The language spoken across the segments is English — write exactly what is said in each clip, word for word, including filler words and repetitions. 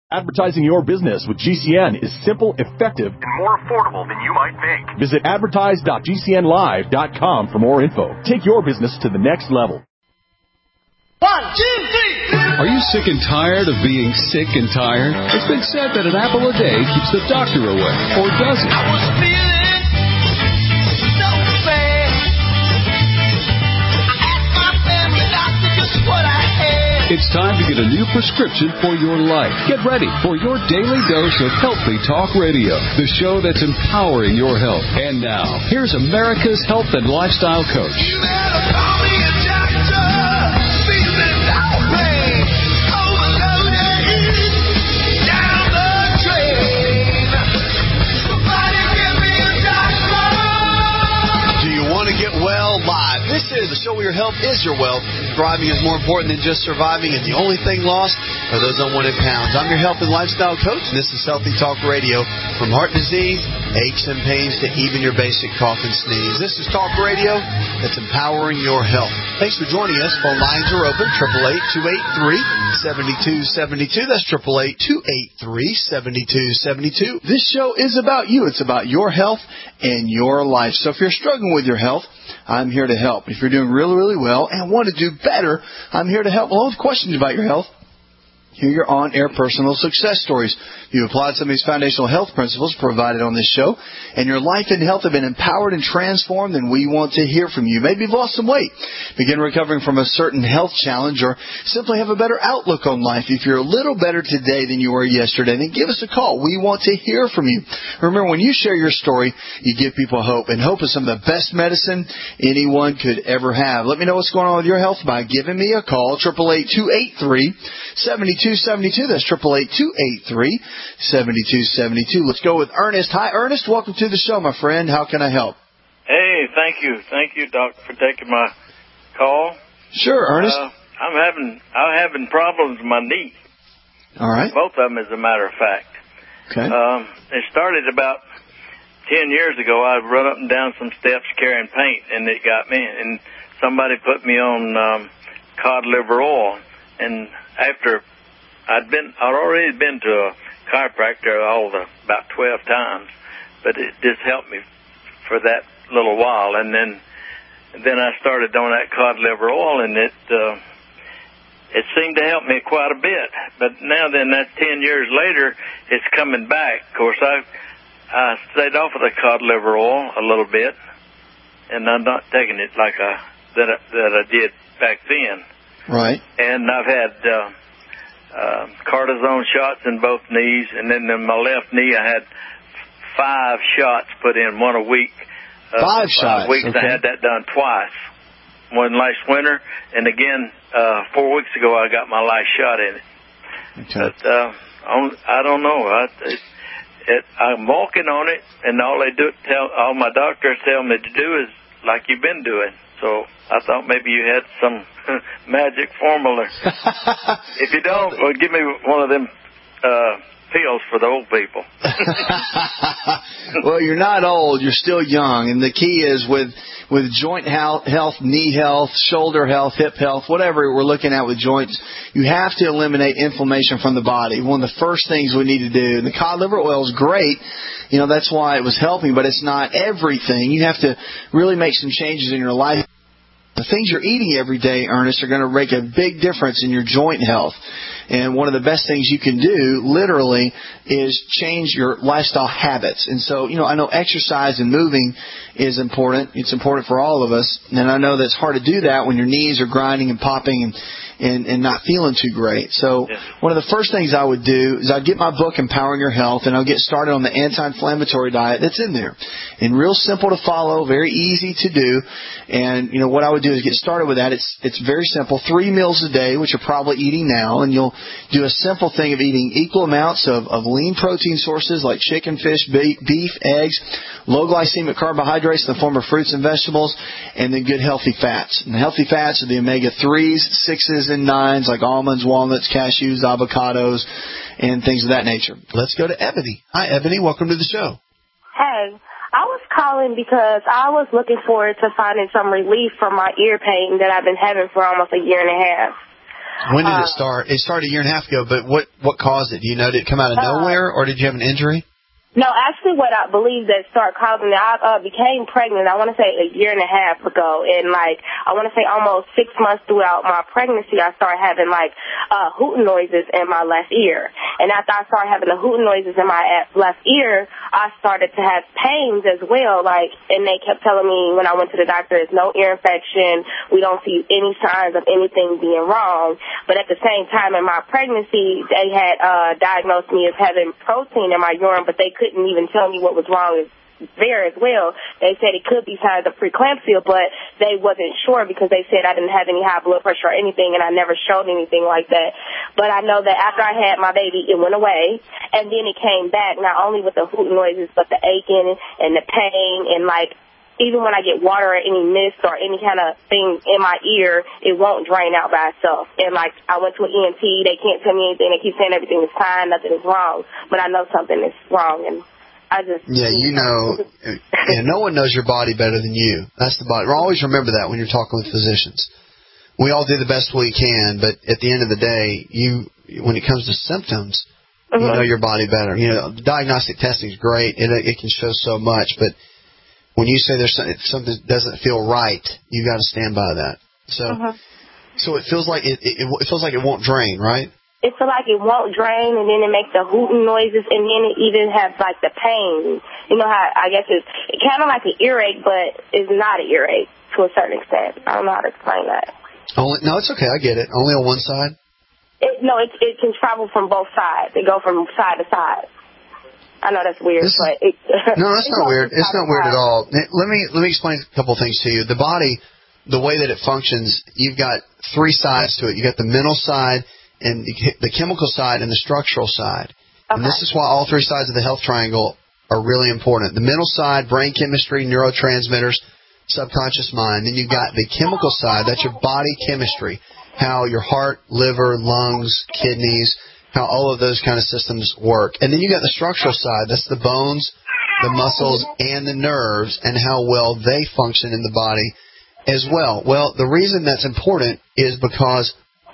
Advertising your business with G C N is simple, effective, and more affordable than you might think. Visit advertise dot g c n live dot com for more info. Take your business to the next level. One, two, three. Are you sick and tired of being sick and tired? It's been said that an apple a day keeps the doctor away, or does it? I was feeling so bad. I asked my family doctor just what I had. It's time to get a new prescription for your life. Get ready for your daily dose of Healthy Talk Radio, the show that's empowering your health. And now, here's America's health and lifestyle coach. You better call me a doctor. Feeling no pain. Overloaded. Down the drain. Somebody give me a doctor. Do you want to get well live? This is the show where your health is your wealth. Thriving is more important than just surviving, and the only thing lost are those unwanted pounds. I'm your health and lifestyle coach, and this is Healthy Talk Radio. From heart disease, aches and pains, to even your basic cough and sneeze. This is Talk Radio that's empowering your health. Thanks for joining us. Phone lines are open, eight eight eight, two eight three, seven two seven two. That's eight eight eight, two eight three, seven two seven two. This show is about you. It's about your health and your life. So if you're struggling with your health, I'm here to help. If you're doing really, really well and want to do better, I'm here to help. Along with questions about your health, hear your on-air personal success stories. You applied some of these foundational health principles provided on this show, and your life and health have been empowered and transformed, and we want to hear from you. Maybe you've lost some weight, begin recovering from a certain health challenge, or simply have a better outlook on life. If you're a little better today than you were yesterday, then give us a call. We want to hear from you. Remember, when you share your story, you give people hope, and hope is some of the best medicine anyone could ever have. Let me know what's going on with your health by giving me a call, eight eight eight, two eight three, seven two seven two. That's eight eight eight, two eight three, seven two seven two. Let's go with Ernest. Hi, Ernest. Welcome to the show, my friend. How can I help? Hey, thank you. Thank you, Doc, for taking my call. Sure, Ernest. Uh, I'm having I'm having problems with my knee. All right. Both of them, as a matter of fact. Okay. Um, it started about ten years ago. I'd run up and down some steps carrying paint, and it got me. And somebody put me on um, cod liver oil. And after I'd been, I'd already been to a chiropractor all the about twelve times, but it just helped me for that little while. And then, and then I started on that cod liver oil, and it uh, it seemed to help me quite a bit. But now, then, that's ten years later, it's coming back. Of course, I I stayed off of the cod liver oil a little bit, and I'm not taking it like I that I, that I did back then. Right. And I've had uh, uh, cortisone shots in both knees, and then in my left knee I had five shots put in, one a week. Uh, five shots? Five weeks. Okay. I had that done twice. One last winter, and again uh, four weeks ago I got my last shot in it. Okay. But uh, I don't know. I, it, it, I'm walking on it, and all they do tell all my doctors tell me to do is like you've been doing. So I thought maybe you had some magic formula. If you don't, well, give me one of them uh, pills for the old people. Well, you're not old. You're still young. And the key is with with joint health, health, knee health, shoulder health, hip health, whatever we're looking at with joints, you have to eliminate inflammation from the body. One of the first things we need to do. And the cod liver oil is great. You know, that's why it was helping, but it's not everything. You have to really make some changes in your life. The things you're eating every day, Ernest, are going to make a big difference in your joint health. And one of the best things you can do, literally, is change your lifestyle habits. And so, you know, I know exercise and moving is important. It's important for all of us. And I know that it's hard to do that when your knees are grinding and popping and And, and not feeling too great. So yeah. One of the first things I would do is I'd get my book, Empowering Your Health, and I'll get started on the anti-inflammatory diet that's in there. And real simple to follow, very easy to do. And, you know, what I would do is get started with that. It's it's very simple. Three meals a day, which you're probably eating now, and you'll do a simple thing of eating equal amounts of, of lean protein sources like chicken, fish, beef, eggs, low glycemic carbohydrates in the form of fruits and vegetables, and then good healthy fats. And the healthy fats are the omega threes, sixes, and nines like almonds, walnuts, cashews, avocados, and things of that nature. Let's go to Ebony. Hi, Ebony. Welcome to the show. Hey, I was calling because I was looking forward to finding some relief from my ear pain that I've been having for almost a year and a half. When did uh, it start? It started a year and a half ago, but what, what caused it? Do you know, did it come out of uh, nowhere, or did you have an injury? No, actually what I believe that started causing it, I uh, became pregnant, I want to say a year and a half ago, and like, I want to say almost six months throughout my pregnancy, I started having like, uh, hooting noises in my left ear. And after I started having the hooting noises in my left ear, I started to have pains as well, like, and they kept telling me when I went to the doctor, it's no ear infection, we don't see any signs of anything being wrong. But at the same time in my pregnancy, they had, uh, diagnosed me as having protein in my urine, but they couldn't Didn't even tell me what was wrong there as well. They said it could be signs of preeclampsia, but they wasn't sure because they said I didn't have any high blood pressure or anything, and I never showed anything like that. But I know that after I had my baby, it went away, and then it came back, not only with the hooting noises, but the aching and the pain, and like even when I get water or any mist or any kind of thing in my ear, it won't drain out by itself. And like I went to an E N T, they can't tell me anything. They keep saying everything is fine, nothing is wrong, but I know something is wrong, and I just yeah, you know, yeah, no one knows your body better than you. That's the body. Always remember that when you're talking with physicians. We all do the best we can, but at the end of the day, you when it comes to symptoms, mm-hmm. you know your body better. You know, diagnostic testing is great; it it can show so much, but when you say there's something, something doesn't feel right, you got to stand by that. So, uh-huh. so it feels like it, it. It feels like it won't drain, right? It feels like it won't drain, and then it makes the hooting noises, and then it even has like the pain. You know how I guess it's it kind of like an earache, but it's not an earache to a certain extent. I don't know how to explain that. Only no, it's okay. I get it. Only on one side. It, no, it it can travel from both sides. It go from side to side. I know that's weird, this but it, no, that's not weird. It's not weird at all. Let me let me explain a couple of things to you. The body, the way that it functions, you've got three sides to it. You got the mental side, and the chemical side, and the structural side. Okay. And this is why all three sides of the health triangle are really important. The mental side, brain chemistry, neurotransmitters, subconscious mind. Then you've got the chemical side. That's your body chemistry, how your heart, liver, lungs, kidneys, how all of those kind of systems work. And then you got the structural side. That's the bones, the muscles, and the nerves, and how well they function in the body as well. Well, the reason that's important is because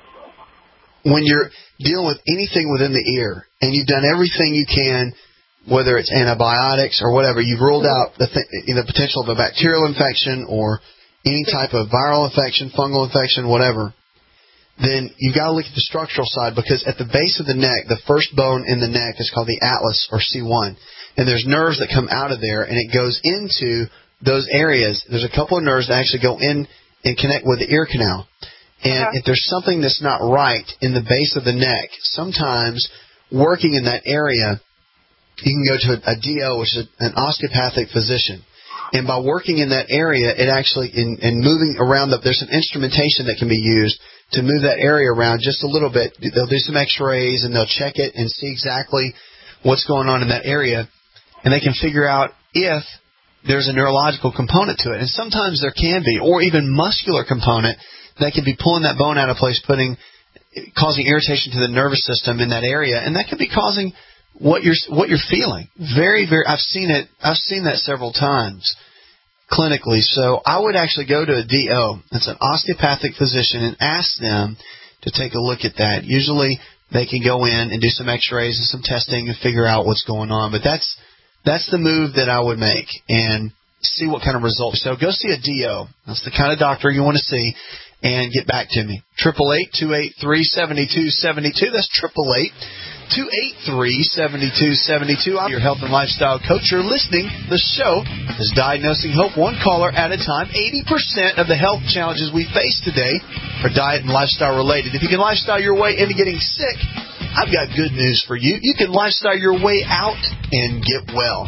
when you're dealing with anything within the ear, and you've done everything you can, whether it's antibiotics or whatever, you've ruled out the, th- the potential of a bacterial infection or any type of viral infection, fungal infection, whatever, then you've got to look at the structural side, because at the base of the neck, the first bone in the neck is called the atlas or C one. And there's nerves that come out of there, and it goes into those areas. There's a couple of nerves that actually go in and connect with the ear canal. And uh-huh. if there's something that's not right in the base of the neck, sometimes working in that area, you can go to a, a D O, which is an osteopathic physician. And by working in that area, it actually, in, in moving around, the, there's some instrumentation that can be used to move that area around just a little bit. They'll do some x-rays, and they'll check it and see exactly what's going on in that area. And they can figure out if there's a neurological component to it. And sometimes there can be, or even muscular component that can be pulling that bone out of place, putting, causing irritation to the nervous system in that area. And that could be causing what you're what you're feeling. Very, very. I've seen it. I've seen that several times clinically. So I would actually go to a D O, that's an osteopathic physician, and ask them to take a look at that. Usually they can go in and do some x-rays and some testing and figure out what's going on. But that's that's the move that I would make, and see what kind of results. So go see a D O. That's the kind of doctor you want to see, and get back to me. eight eight eight, two eight three, seven two seven two. That's eight eight eight, two eight three, seven two seven two. I'm your health and lifestyle coach. You're listening. The show is Diagnosing Hope, one caller at a time. eighty percent of the health challenges we face today are diet and lifestyle related. If you can lifestyle your way into getting sick, I've got good news for you. You can lifestyle your way out and get well.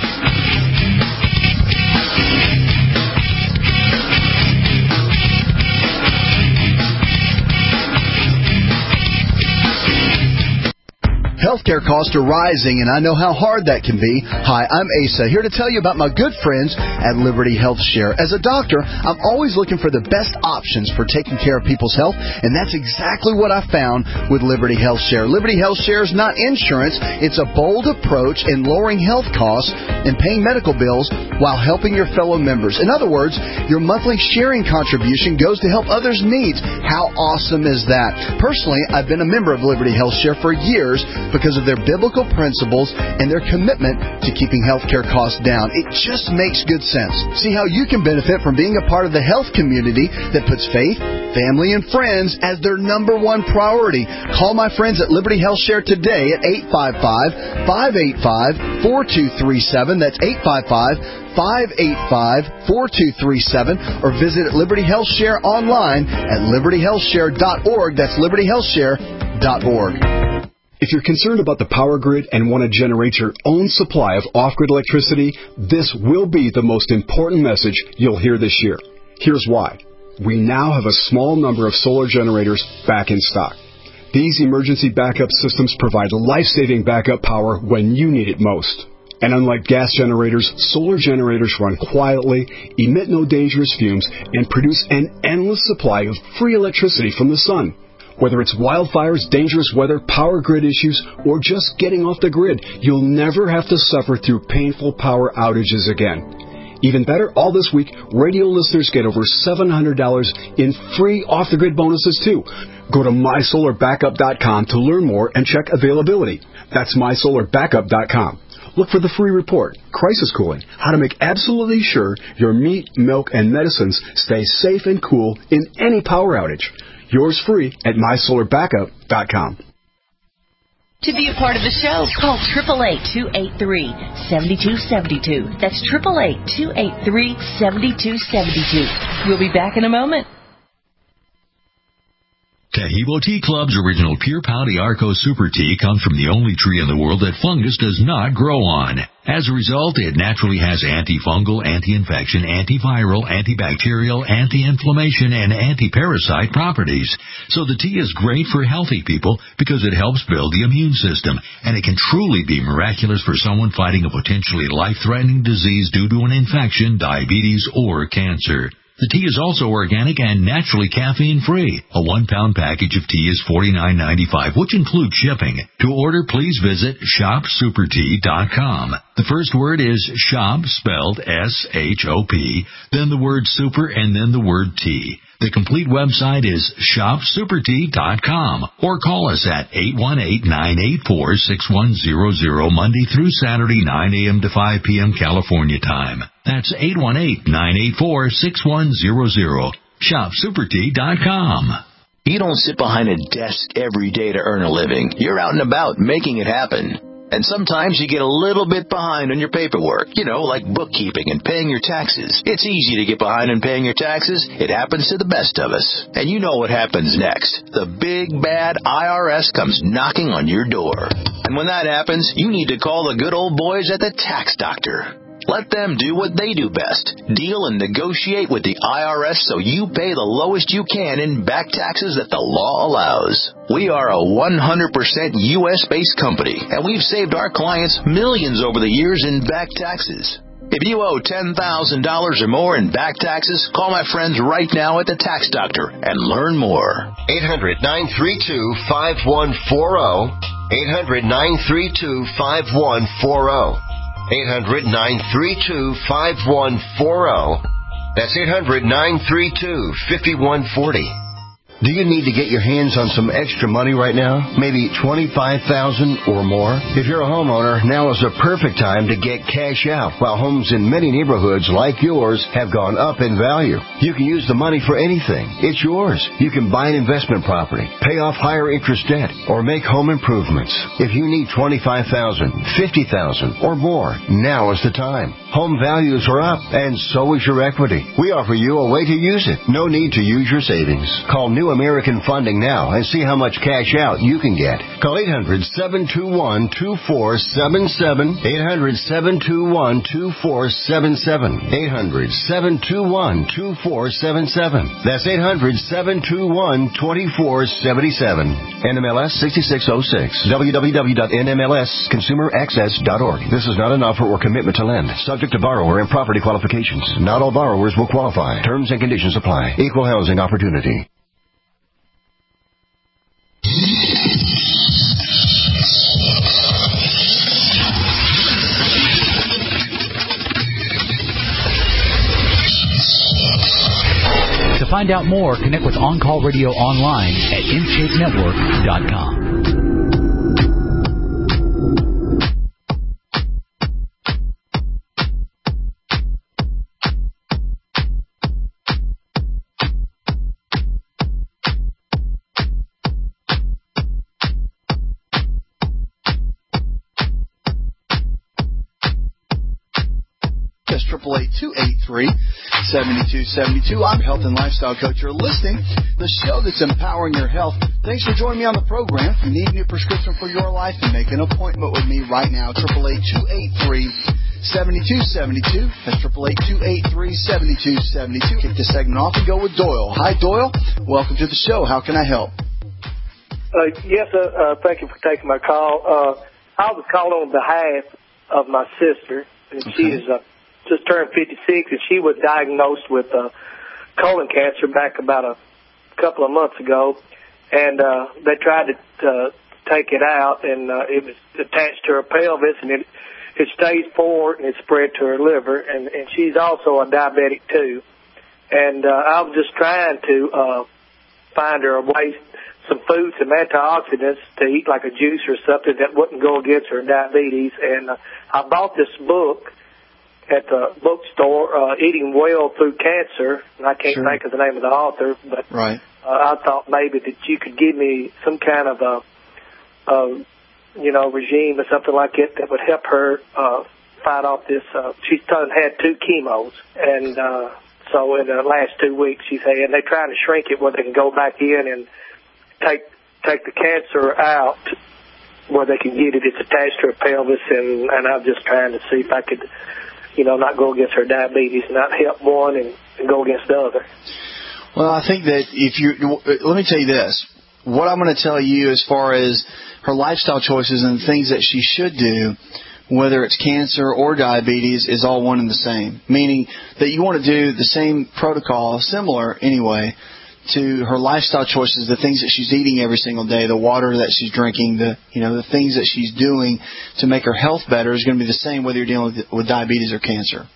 Healthcare costs are rising, and I know how hard that can be. Hi, I'm Asa, here to tell you about my good friends at Liberty Health Share. As a doctor, I'm always looking for the best options for taking care of people's health, and that's exactly what I found with Liberty Health Share. Liberty Health Share is not insurance. It's a bold approach in lowering health costs and paying medical bills while helping your fellow members. In other words, your monthly sharing contribution goes to help others' needs. How awesome is that? Personally, I've been a member of Liberty Health Share for years because of their biblical principles and their commitment to keeping healthcare costs down. It just makes good sense. See how you can benefit from being a part of the health community that puts faith, family, and friends as their number one priority. Call my friends at Liberty Health Share today at eight five five, five eight five, four two three seven. That's eight five five, five eight five, four two three seven, or visit Liberty Health Share online at liberty health share dot org. That's liberty health share dot org. If you're concerned about the power grid and want to generate your own supply of off-grid electricity, this will be the most important message you'll hear this year. Here's why. We now have a small number of solar generators back in stock. These emergency backup systems provide life-saving backup power when you need it most. And unlike gas generators, solar generators run quietly, emit no dangerous fumes, and produce an endless supply of free electricity from the sun. Whether it's wildfires, dangerous weather, power grid issues, or just getting off the grid, you'll never have to suffer through painful power outages again. Even better, all this week, radio listeners get over seven hundred dollars in free off-the-grid bonuses, too. Go to my solar backup dot com to learn more and check availability. That's my solar backup dot com. Look for the free report, Crisis Cooling, how to make absolutely sure your meat, milk, and medicines stay safe and cool in any power outage. Yours free at my solar backup dot com. To be a part of the show, call eight eight eight, two eight three, seven two seven two. That's eight eight eight, two eight three, seven two seven two. We'll be back in a moment. Taheebo Tea Club's original Pure Pouty Arco Super Tea comes from the only tree in the world that fungus does not grow on. As a result, it naturally has antifungal, anti-infection, antiviral, antibacterial, anti-inflammation, and anti-parasite properties. So the tea is great for healthy people because it helps build the immune system, and it can truly be miraculous for someone fighting a potentially life-threatening disease due to an infection, diabetes, or cancer. The tea is also organic and naturally caffeine-free. A one-pound package of tea is forty-nine ninety-five, which includes shipping. To order, please visit shop super tea dot com. The first word is shop, spelled S H O P, then the word super, and then the word tea. The complete website is shop super tea dot com, or call us at eight one eight, nine eight four, six one zero zero Monday through Saturday, nine a.m. to five p.m. California time. That's eight one eight, nine eight four, six one zero zero. shop super tea dot com. You don't sit behind a desk every day to earn a living. You're out and about making it happen. And sometimes you get a little bit behind on your paperwork, you know, like bookkeeping and paying your taxes. It's easy to get behind on paying your taxes. It happens to the best of us. And you know what happens next. The big, bad I R S comes knocking on your door. And when that happens, you need to call the good old boys at the Tax Doctor. Let them do what they do best. Deal and negotiate with the I R S so you pay the lowest you can in back taxes that the law allows. We are a one hundred percent U S-based company, and we've saved our clients millions over the years in back taxes. If you owe ten thousand dollars or more in back taxes, call my friends right now at the Tax Doctor and learn more. eight hundred, nine three two, five one four zero. eight hundred, nine three two, five one four zero. eight hundred, nine three two, five one four zero. That's eight hundred, nine three two, five one four zero. Do you need to get your hands on some extra money right now? Maybe twenty-five thousand dollars or more? If you're a homeowner, now is the perfect time to get cash out while homes in many neighborhoods like yours have gone up in value. You can use the money for anything. It's yours. You can buy an investment property, pay off higher interest debt, or make home improvements. If you need twenty-five thousand dollars, fifty thousand dollars or more, now is the time. Home values are up, and so is your equity. We offer you a way to use it. No need to use your savings. Call New All-American funding now and see how much cash out you can get. Call eight hundred, seven two one, two four seven seven, eight hundred, seven two one, two four seven seven, eight hundred, seven two one, two four seven seven. That's eight hundred, seven two one, two four seven seven. N M L S sixty-six oh six. w w w dot n m l s consumer access dot org. This is not an offer or commitment to lend. Subject to borrower and property qualifications. Not all borrowers will qualify. Terms and conditions apply. Equal housing opportunity. To find out more, connect with On Call Radio online at in shape network dot com. triple eight, two eight three, seven two seven two. I'm health and lifestyle coach. You're listening to the show that's empowering your health. Thanks for joining me on the program. If you need a new prescription for your life, then make an appointment with me right now. triple eight, two eight three, seven two seven two. That's triple eight, two eight three, seven two seven two. Kick this segment off and go with Doyle. Hi, Doyle. Welcome to the show. How can I help? Uh, yes, uh, uh, thank you for taking my call. Uh, I was calling on behalf of my sister, and okay. she is uh, just turned fifty-six, and she was diagnosed with uh, colon cancer back about a couple of months ago, and uh, they tried to uh, take it out, and uh, it was attached to her pelvis, and it, it stage four, and it spread to her liver, and, and she's also a diabetic too. And uh, I was just trying to uh, find her a way, some food, some antioxidants to eat, like a juice or something that wouldn't go against her diabetes. And uh, I bought this book at the bookstore, uh, Eating Well Through Cancer, and I can't sure. think of the name of the author, but right. uh, I thought maybe that you could give me some kind of a, a you know, regime or something like it that would help her uh, fight off this. Uh, she's done had two chemos, and uh, so in the last two weeks she's had, and they're trying to shrink it where they can go back in and take take the cancer out where they can get it. It's attached to her pelvis, and, and I'm just trying to see if I could, you know, not go against her diabetes, not help one and, and go against the other. Well, I think that if you, let me tell you this, what I'm going to tell you as far as her lifestyle choices and things that she should do, whether it's cancer or diabetes, is all one and the same. Meaning that you want to do the same protocol, similar anyway, to her lifestyle choices, the things that she's eating every single day, the water that she's drinking, the you know the things that she's doing to make her health better is going to be the same whether you're dealing with, with diabetes or cancer.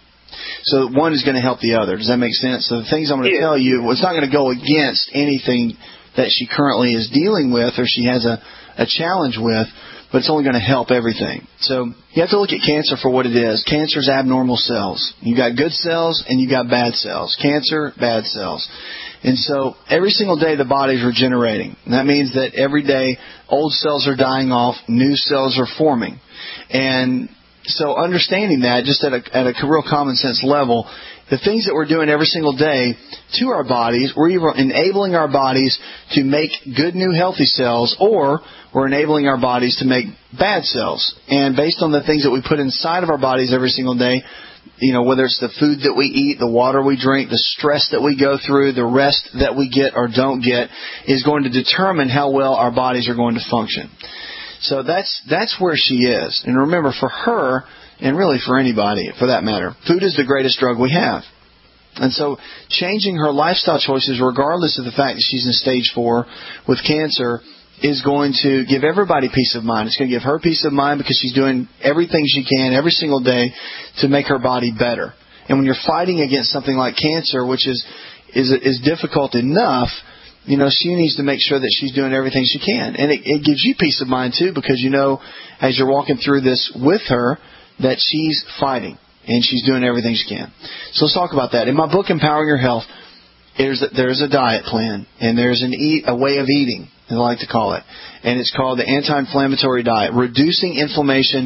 So one is going to help the other. Does that make sense? So the things I'm going to yeah. tell you, well, it's not going to go against anything that she currently is dealing with or she has a, a challenge with, but it's only going to help everything. So you have to look at cancer for what it is. Cancer is abnormal cells. You got good cells and you got bad cells. Cancer, bad cells. And so every single day the body's regenerating. And that means that every day old cells are dying off, new cells are forming. And so understanding that just at a, at a real common sense level, the things that we're doing every single day to our bodies, we're either enabling our bodies to make good new healthy cells, or we're enabling our bodies to make bad cells. And based on the things that we put inside of our bodies every single day, you know, whether it's the food that we eat, the water we drink, the stress that we go through, the rest that we get or don't get, is going to determine how well our bodies are going to function. So that's that's where she is. And remember, for her, and really for anybody for that matter, food is the greatest drug we have. And so changing her lifestyle choices, regardless of the fact that she's in stage four with cancer, is going to give everybody peace of mind. It's going to give her peace of mind because she's doing everything she can every single day to make her body better. And when you're fighting against something like cancer, which is is is difficult enough, you know, she needs to make sure that she's doing everything she can. And it, it gives you peace of mind, too, because you know, as you're walking through this with her, that she's fighting and she's doing everything she can. So let's talk about that. In my book, Empowering Your Health, there's a, there's a diet plan, and there's an eat, a way of eating, I like to call it. And it's called the anti-inflammatory diet, reducing inflammation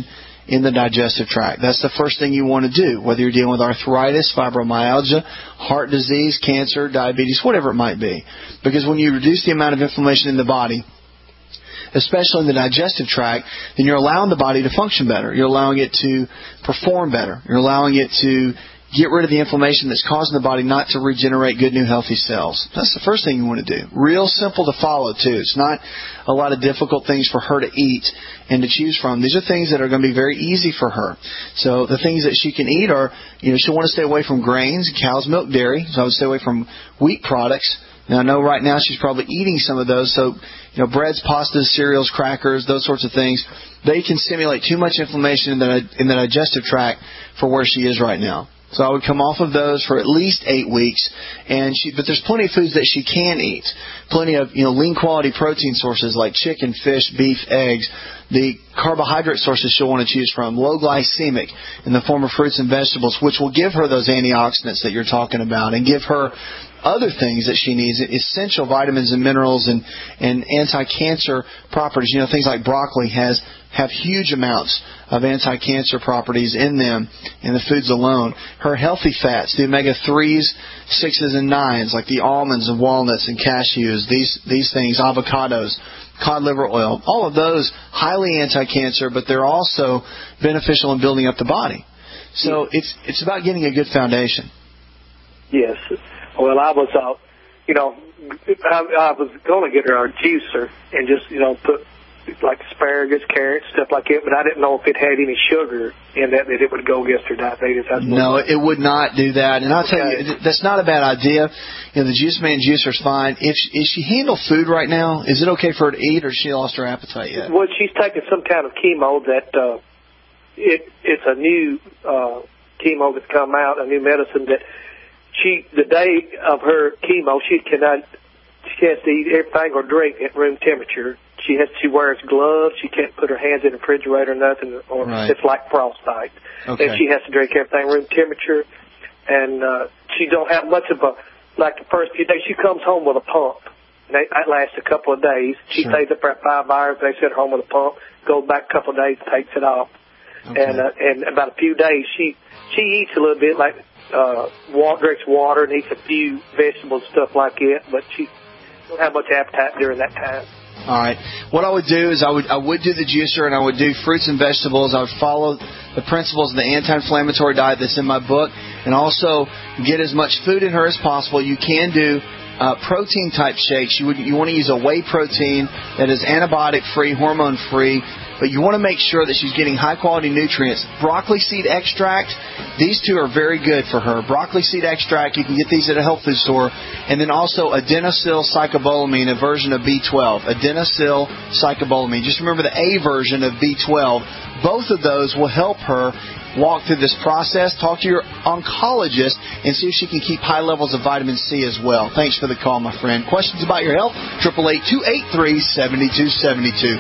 in the digestive tract. That's the first thing you want to do, whether you're dealing with arthritis, fibromyalgia, heart disease, cancer, diabetes, whatever it might be. Because when you reduce the amount of inflammation in the body, especially in the digestive tract, then you're allowing the body to function better. You're allowing it to perform better. You're allowing it to get rid of the inflammation that's causing the body not to regenerate good, new, healthy cells. That's the first thing you want to do. Real simple to follow, too. It's not a lot of difficult things for her to eat and to choose from. These are things that are going to be very easy for her. So the things that she can eat are, you know, she'll want to stay away from grains, cow's milk, dairy. So I would stay away from wheat products. Now, I know right now she's probably eating some of those. So, you know, breads, pastas, cereals, crackers, those sorts of things, they can stimulate too much inflammation in the, in the digestive tract for where she is right now. So I would come off of those for at least eight weeks, and she, but there's plenty of foods that she can eat. Plenty of, you know, lean quality protein sources like chicken, fish, beef, eggs. The carbohydrate sources she'll want to choose from, low glycemic in the form of fruits and vegetables, which will give her those antioxidants that you're talking about and give her other things that she needs, essential vitamins and minerals and, and anti-cancer properties. You know, things like broccoli has have huge amounts of anti-cancer properties in them in the foods alone. Her healthy fats, the omega threes, sixes, and nines, like the almonds and walnuts and cashews, these these things, avocados, cod liver oil, all of those highly anti-cancer, but they're also beneficial in building up the body. So it's it's about getting a good foundation. Yes. Well, I was, uh, you know, I, I was going to get her a juicer and just, you know, put like asparagus, carrots, stuff like that, but I didn't know if it had any sugar in that that it would go against her diabetes. That's no, it would not do that. And I'll okay. tell you, that's not a bad idea. You know, the Juice Man juicer's fine. If is she handle food right now? Is it okay for her to eat, or has she lost her appetite yet? Well, she's taking some kind of chemo that uh, it it's a new uh, chemo that's come out, a new medicine that. She, the day of her chemo, she cannot, she has to eat everything or drink at room temperature. She has, she wears gloves. She can't put her hands in the refrigerator or nothing, or right. It's like frostbite. Okay. And she has to drink everything room temperature. And uh, she don't have much of a, like the first few days, she comes home with a pump. And that lasts a couple of days. She sure. stays up there five hours. They send her home with a pump. Goes back a couple of days, takes it off. Okay. And uh, and about a few days, she she eats a little bit like. Uh, water, drinks water and eats a few vegetables and stuff like that, but she don't have much appetite during that time. All right. What I would do is I would I would do the juicer, and I would do fruits and vegetables. I would follow the principles of the anti-inflammatory diet that's in my book, and also get as much food in her as possible. You can do uh, protein-type shakes. You would you want to use a whey protein that is antibiotic-free, hormone-free, but you want to make sure that she's getting high-quality nutrients. Broccoli seed extract, these two are very good for her. Broccoli seed extract, you can get these at a health food store. And then also adenosyl cyclobolamine, a version of B twelve. Adenosyl cyclobolamine. Just remember the A version of B twelve. Both of those will help her walk through this process. Talk to your oncologist and see if she can keep high levels of vitamin C as well. Thanks for the call, my friend. Questions about your health? eight eight eight, two eight three, seven two seven two.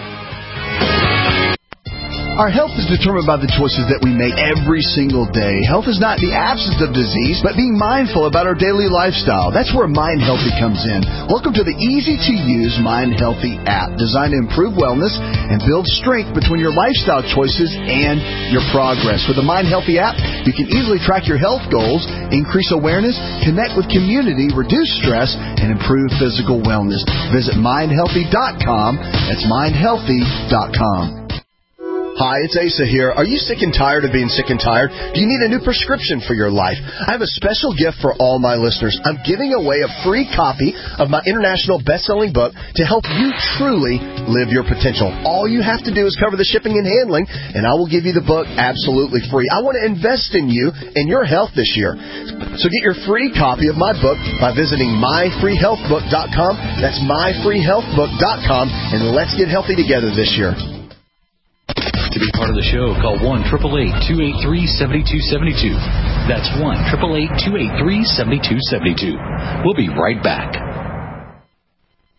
Our health is determined by the choices that we make every single day. Health is not the absence of disease, but being mindful about our daily lifestyle. That's where Mind Healthy comes in. Welcome to the easy-to-use Mind Healthy app, designed to improve wellness and build strength between your lifestyle choices and your progress. With the Mind Healthy app, you can easily track your health goals, increase awareness, connect with community, reduce stress, and improve physical wellness. Visit mind healthy dot com. That's mind healthy dot com. Hi, it's Asa here. Are you sick and tired of being sick and tired? Do you need a new prescription for your life? I have a special gift for all my listeners. I'm giving away a free copy of my international best-selling book to help you truly live your potential. All you have to do is cover the shipping and handling, and I will give you the book absolutely free. I want to invest in you and your health this year. So get your free copy of my book by visiting my free health book dot com. That's my free health book dot com, and let's get healthy together this year. To be part of the show, call one eight eight eight, two eight three, seven two seven two. That's one eight eight eight, two eight three, seven two seven two. We'll be right back.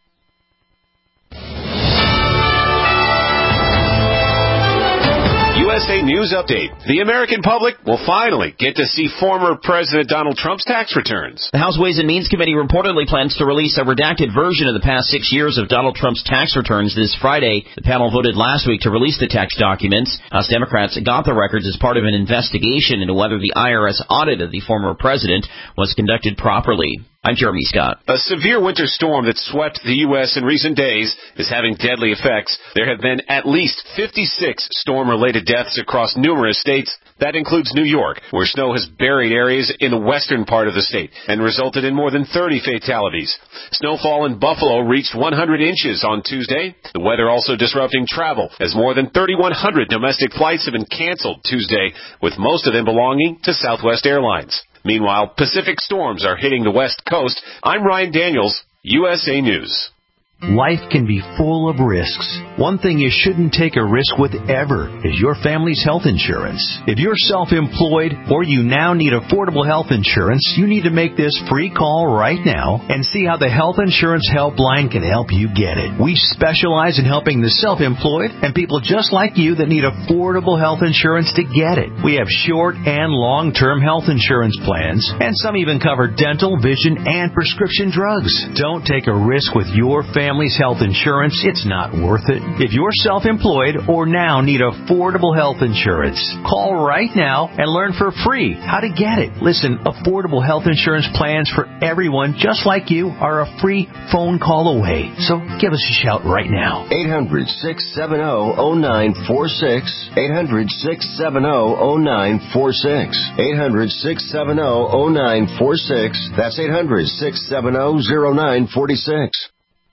U S A News Update. The American public will finally get to see former President Donald Trump's tax returns. The House Ways and Means Committee reportedly plans to release a redacted version of the past six years of Donald Trump's tax returns this Friday. The panel voted last week to release the tax documents. House Democrats got the records as part of an investigation into whether the I R S audit of the former president was conducted properly. I'm Jeremy Scott. A severe winter storm that swept the U S in recent days is having deadly effects. There have been at least fifty-six storm-related deaths across numerous states. That includes New York, where snow has buried areas in the western part of the state and resulted in more than thirty fatalities. Snowfall in Buffalo reached one hundred inches on Tuesday. The weather also disrupting travel, as more than thirty-one hundred domestic flights have been canceled Tuesday, with most of them belonging to Southwest Airlines. Meanwhile, Pacific storms are hitting the West Coast. I'm Ryan Daniels, U S A News. Life can be full of risks. One thing you shouldn't take a risk with ever is your family's health insurance. If you're self-employed or you now need affordable health insurance, you need to make this free call right now and see how the Health Insurance Helpline can help you get it. We specialize in helping the self-employed and people just like you that need affordable health insurance to get it. We have short and long-term health insurance plans, and some even cover dental, vision, and prescription drugs. Don't take a risk with your family. Family's health insurance, it's not worth it. If you're self-employed or now need affordable health insurance, call right now and learn for free how to get it. Listen, affordable health insurance plans for everyone just like you are a free phone call away. So give us a shout right now. eight hundred, six seven zero, zero nine four six. eight hundred, six seven zero, zero nine four six. eight hundred, six seven zero, zero nine four six. That's eight hundred, six seven zero, zero nine four six.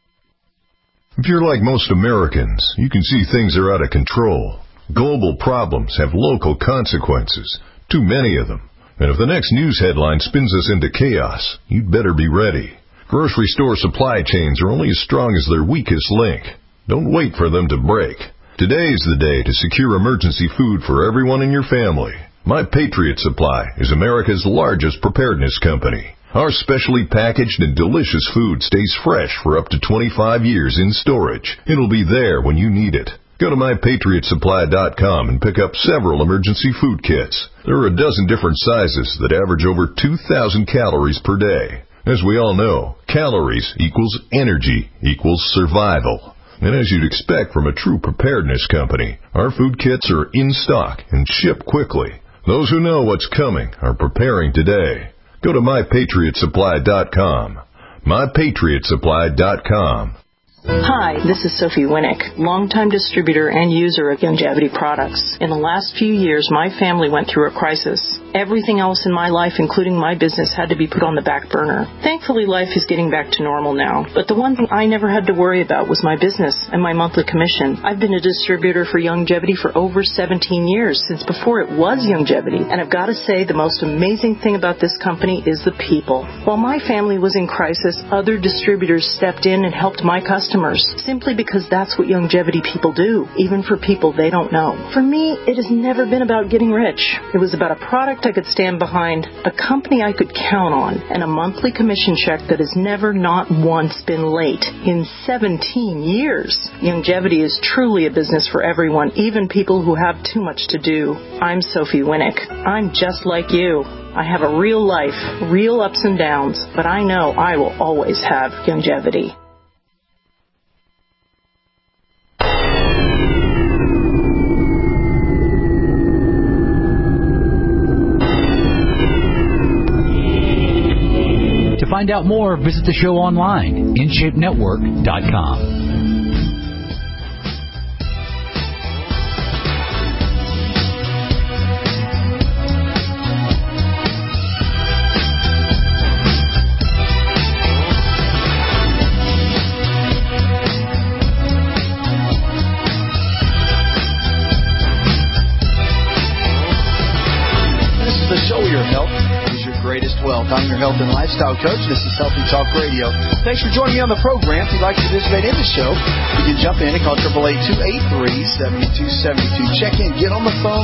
If you're like most Americans, you can see things are out of control. Global problems have local consequences, too many of them. And if the next news headline spins us into chaos, you'd better be ready. Grocery store supply chains are only as strong as their weakest link. Don't wait for them to break. Today's the day to secure emergency food for everyone in your family. My Patriot Supply is America's largest preparedness company. Our specially packaged and delicious food stays fresh for up to twenty-five years in storage. It'll be there when you need it. Go to my patriot supply dot com and pick up several emergency food kits. There are a dozen different sizes that average over two thousand calories per day. As we all know, calories equals energy equals survival. And as you'd expect from a true preparedness company, our food kits are in stock and ship quickly. Those who know what's coming are preparing today. Go to my patriot supply dot com. my patriot supply dot com. Hi, this is Sophie Winnick, longtime distributor and user of Youngevity products. In the last few years, my family went through a crisis. Everything else in my life, including my business, had to be put on the back burner. Thankfully, life is getting back to normal now. But the one thing I never had to worry about was my business and my monthly commission. I've been a distributor for Youngevity for over seventeen years, since before it was Youngevity. And I've got to say, the most amazing thing about this company is the people. While my family was in crisis, other distributors stepped in and helped my customers, simply because that's what Youngevity people do, even for people they don't know. For me, it has never been about getting rich. It was about a product I could stand behind, a company I could count on, and a monthly commission check that has never not once been late in seventeen years. Youngevity is truly a business for everyone, even people who have too much to do. I'm Sophie Winnick. I'm just like you. I have a real life, real ups and downs, but I know I will always have Youngevity. To find out more, visit the show online, in shape network dot com. I'm your health and lifestyle coach. This is Healthy Talk Radio. Thanks for joining me on the program. If you'd like to participate in the show, you can jump in and call eight eight eight, two eight three, seven two seven two. Check in, get on the phone,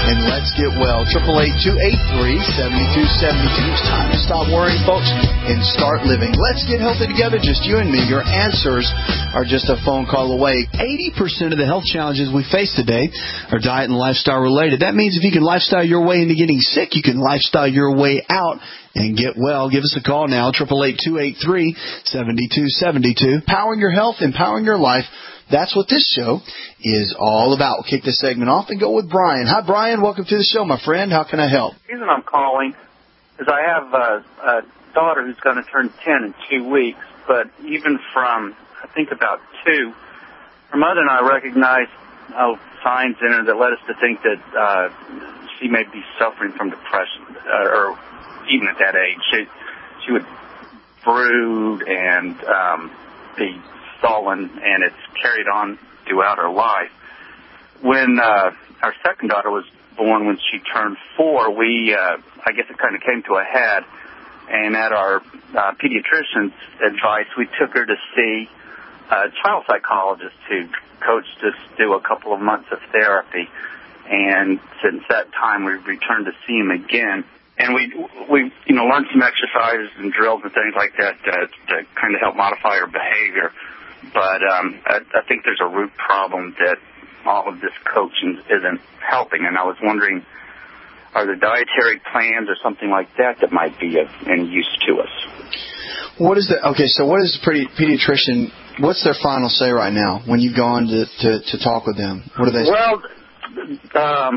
and let's get well. Triple eight two eight three seventy two seventy two. It's time to stop worrying, folks, and start living. Let's get healthy together, just you and me. Your answers are just a phone call away. Eighty percent of the health challenges we face today are diet and lifestyle related. That means if you can lifestyle your way into getting sick, you can lifestyle your way out and get well. Give us a call now, triple eight two eight three seven two seven two. Powering your health, empowering your life. That's what this show is all about. We'll kick this segment off and go with Brian. Hi, Brian. Welcome to the show, my friend. How can I help? The reason I'm calling is I have a, a daughter who's going to turn ten in two weeks, but even from, I think, about two, her mother and I recognized oh, signs in her that led us to think that uh, she may be suffering from depression, uh, or even at that age. She, she would brood and um, be sullen, and it's carried on throughout her life. When uh, our second daughter was born, when she turned four, we, uh, I guess it kind of came to a head, and at our uh, pediatrician's advice, we took her to see a child psychologist who coached us through a couple of months of therapy, and since that time, we returned to see him again. And we, we, you know, learned some exercises and drills and things like that to, to kind of help modify her behavior. But um, I, I think there's a root problem that all of this coaching isn't helping. And I was wondering, are there dietary plans or something like that that might be of any use to us? What is the okay? So, what is the pedi- pediatrician? What's their final say right now when you've gone to, to, to talk with them? What do they say? Well, um,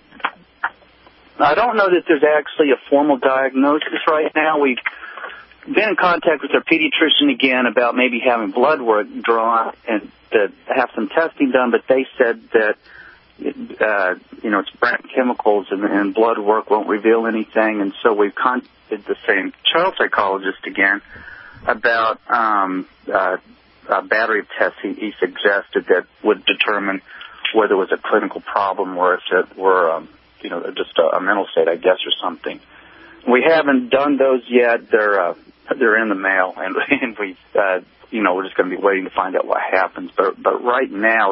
I don't know that there's actually a formal diagnosis right now. We've been in contact with our pediatrician again about maybe having blood work drawn and to have some testing done, but they said that, uh, you know, it's brain chemicals and, and blood work won't reveal anything. And so we've contacted the same child psychologist again about um, uh, a battery of tests he, he suggested that would determine whether it was a clinical problem or if it were, um, you know, just a, a mental state, I guess, or something. We haven't done those yet. They're uh, they're in the mail, and, and we, uh, you know, we're just going to be waiting to find out what happens. But but right now,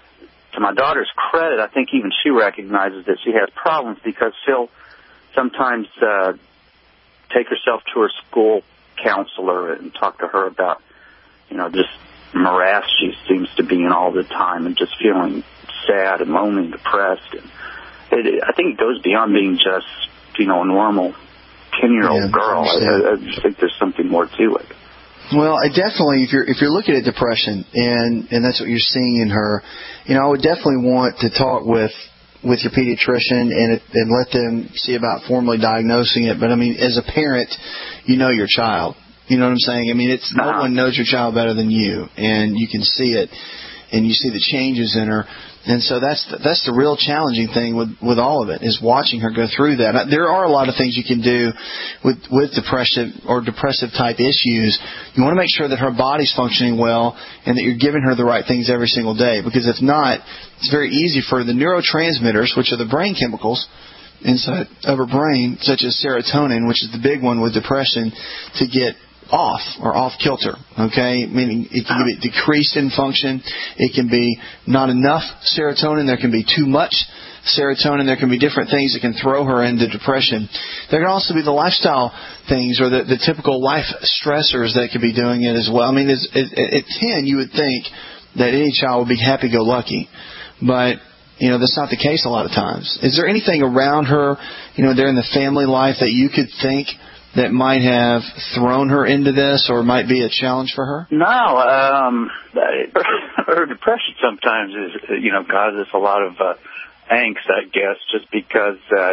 to my daughter's credit, I think even she recognizes that she has problems because she'll sometimes uh, take herself to her school counselor and talk to her about, you know, just morass she seems to be in all the time and just feeling sad and lonely and depressed. And it, I think it goes beyond being just, you know, a normal ten-year-old yeah, girl. I, I just think there's something more to it. Well, I definitely, if you're if you're looking at depression and and that's what you're seeing in her, you know, I would definitely want to talk with with your pediatrician and it, and let them see about formally diagnosing it. But I mean, as a parent, you know your child. You know what I'm saying? I mean, it's no one knows your child better than you, and you can see it, and you see the changes in her. And so that's the, that's the real challenging thing with, with all of it, is watching her go through that. There are a lot of things you can do with, with depressive or depressive type issues. You want to make sure that her body's functioning well and that you're giving her the right things every single day. Because if not, it's very easy for the neurotransmitters, which are the brain chemicals inside of her brain, such as serotonin, which is the big one with depression, to get off or off kilter, okay? Meaning it can be decreased in function. It can be not enough serotonin. There can be too much serotonin. There can be different things that can throw her into depression. There can also be the lifestyle things or the, the typical life stressors that could be doing it as well. I mean, as, at, at ten, you would think that any child would be happy-go-lucky, but you know, that's not the case a lot of times. Is there anything around her, you know, there in the family life that you could think that might have thrown her into this or might be a challenge for her? No, um, her depression sometimes is, you know, causes a lot of uh, angst, I guess, just because uh,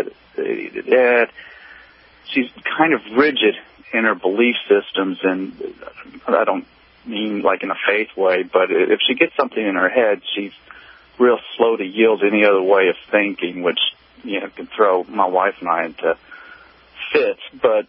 it, she's kind of rigid in her belief systems, and I don't mean like in a faith way, but if she gets something in her head, she's real slow to yield any other way of thinking, which, you know, can throw my wife and I into fits, but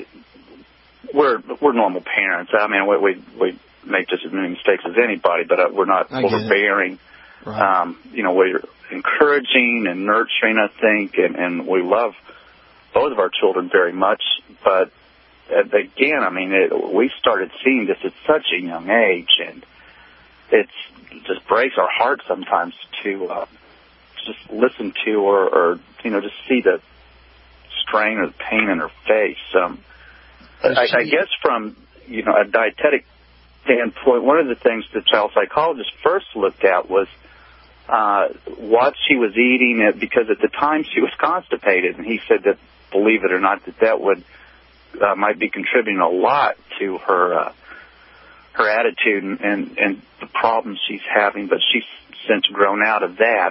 we're we're normal parents. I mean, we we, we make just as many mistakes as anybody, but uh, we're not overbearing. Right. Um, you know, we're encouraging and nurturing, I think, and, and we love both of our children very much. But uh, again, I mean, it, we started seeing this at such a young age, and it's, it just breaks our heart sometimes to uh, just listen to or, or you know, just see the strain or the pain in her face. Um, I, I guess from, you know, a dietetic standpoint, one of the things the child psychologist first looked at was uh, what she was eating, because at the time she was constipated, and he said that, believe it or not, that that would uh, might be contributing a lot to her uh, her attitude and, and, and the problems she's having, but she's since grown out of that,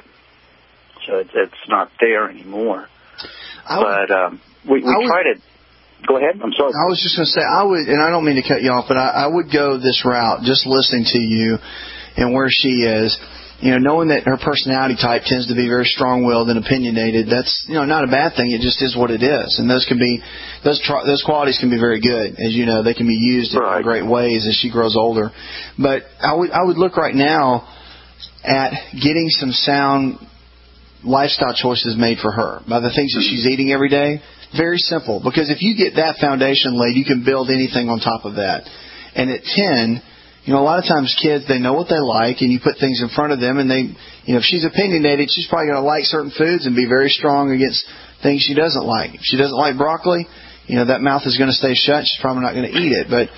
so it's, it's not there anymore. Would, but um, we, we would, try to... Go ahead. I'm sorry. I was just going to say, I would, and I don't mean to cut you off, but I, I would go this route, just listening to you and where she is. You know, knowing that her personality type tends to be very strong-willed and opinionated, that's, you know, not a bad thing. It just is what it is. And those can be, those tr- those qualities can be very good. As you know, they can be used right. in great ways as she grows older. But I would, I would look right now at getting some sound lifestyle choices made for her by the things that she's eating every day. Very simple, because if you get that foundation laid, you can build anything on top of that. And at ten, you know, a lot of times kids, they know what they like, and you put things in front of them, and they, you know, if she's opinionated, she's probably going to like certain foods and be very strong against things she doesn't like. If she doesn't like broccoli, you know, that mouth is going to stay shut. She's probably not going to eat it. But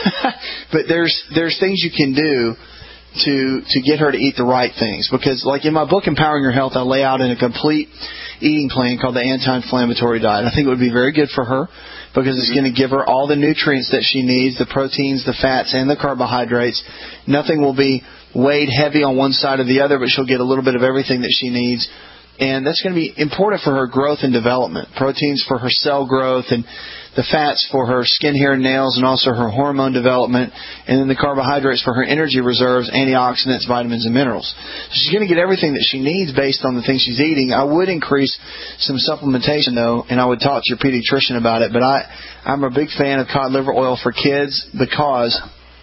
but there's there's things you can do to to get her to eat the right things. Because, like in my book, Empowering Your Health, I lay out in a complete eating plan called the anti-inflammatory diet. I think it would be very good for her because it's going to give her all the nutrients that she needs, the proteins, the fats, and the carbohydrates. Nothing will be weighed heavy on one side or the other, but she'll get a little bit of everything that she needs. And that's going to be important for her growth and development. Proteins for her cell growth, and the fats for her skin, hair, and nails, and also her hormone development, and then the carbohydrates for her energy reserves, antioxidants, vitamins, and minerals. So she's going to get everything that she needs based on the things she's eating. I would increase some supplementation, though, and I would talk to your pediatrician about it, but I, I'm a big fan of cod liver oil for kids because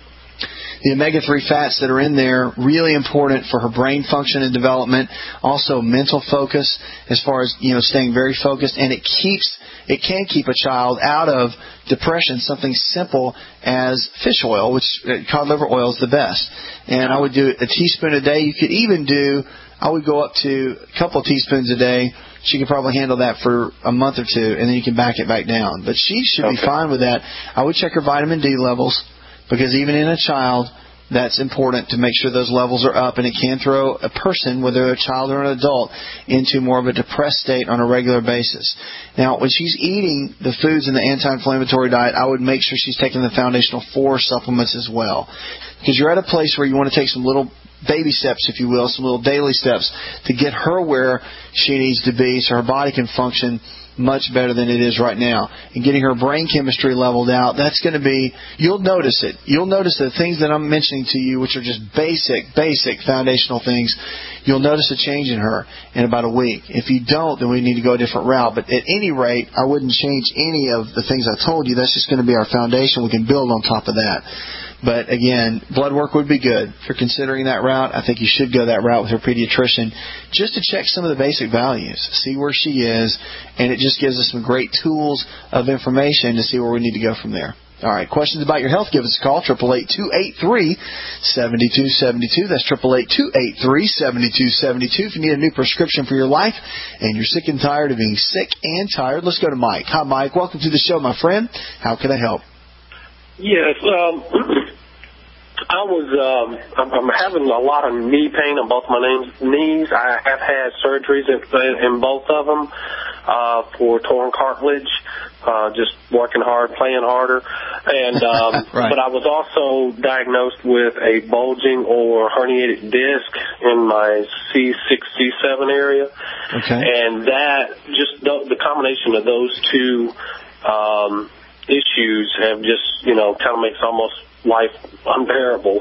the omega three fats that are in there, really important for her brain function and development. Also mental focus as far as, you know, staying very focused. And it keeps, it can keep a child out of depression, something simple as fish oil, which cod liver oil is the best. And I would do a teaspoon a day. You could even do, I would go up to a couple of teaspoons a day. She could probably handle that for a month or two, and then you can back it back down. But she should okay. be fine with that. I would check her vitamin D levels, because even in a child, that's important to make sure those levels are up, and it can throw a person, whether they're a child or an adult, into more of a depressed state on a regular basis. Now, when she's eating the foods in the anti-inflammatory diet, I would make sure she's taking the Foundational Four supplements as well, because you're at a place where you want to take some little baby steps, if you will, some little daily steps to get her where she needs to be so her body can function much better than it is right now. And getting her brain chemistry leveled out, that's going to be, you'll notice it. You'll notice the things that I'm mentioning to you, which are just basic, basic foundational things, you'll notice a change in her in about a week. If you don't, then we need to go a different route. But at any rate, I wouldn't change any of the things I told you. That's just going to be our foundation. We can build on top of that. But again, blood work would be good. If you're considering that route, I think you should go that route with your pediatrician just to check some of the basic values, see where she is, and it just gives us some great tools of information to see where we need to go from there. All right, questions about your health, give us a call, eight eight eight, two eight three, seven two seven two. That's eight eight eight, two eight three, seven two seven two. If you need a new prescription for your life and you're sick and tired of being sick and tired, let's go to Mike. Hi, Mike. Welcome to the show, my friend. How can I help? Yes, um, I was, um, I'm, I'm having a lot of knee pain on both my knees. I have had surgeries in, in both of them uh, for torn cartilage, uh, just working hard, playing harder. And um, right. But I was also diagnosed with a bulging or herniated disc in my C six, C seven area. Okay. And that, just the, the combination of those two um issues have just, you know, kind of makes almost life unbearable.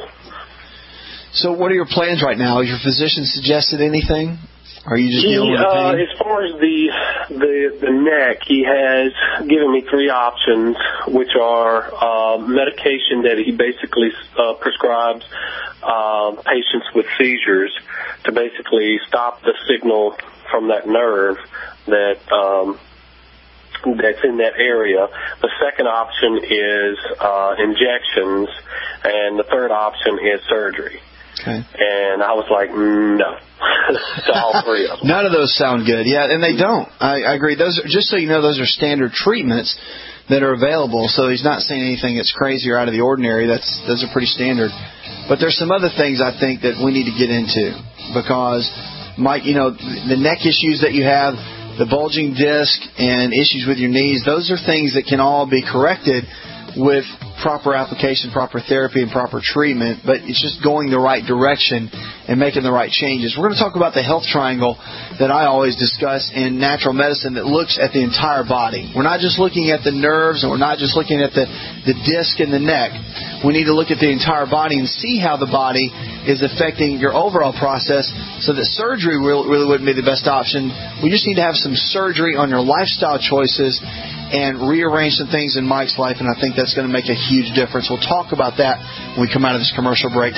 So what are your plans right now? Has your physician suggested anything? Or are you just dealing with the pain? Uh, as far as the, the the neck, he has given me three options, which are uh, medication that he basically uh, prescribes uh, patients with seizures to basically stop the signal from that nerve that um, that's in that area. The second option is uh, injections, and the third option is surgery. Okay. And I was like, no, to all three of them. None of those sound good. Yeah, and they don't. I, I agree. Those are, just so you know, those are standard treatments that are available. So he's not saying anything that's crazy or out of the ordinary. That's those are pretty standard. But there's some other things I think that we need to get into because, Mike, you know, the neck issues that you have, the bulging disc, and issues with your knees, those are things that can all be corrected with proper application, proper therapy, and proper treatment, but it's just going the right direction and making the right changes. We're going to talk about the health triangle that I always discuss in natural medicine that looks at the entire body. We're not just looking at the nerves, and we're not just looking at the, the disc and the neck. We need to look at the entire body and see how the body is affecting your overall process so that surgery really, really wouldn't be the best option. We just need to have some surgery on your lifestyle choices and rearrange some things in Mike's life, and I think that's going to make a huge difference. We'll talk about that when we come out of this commercial break.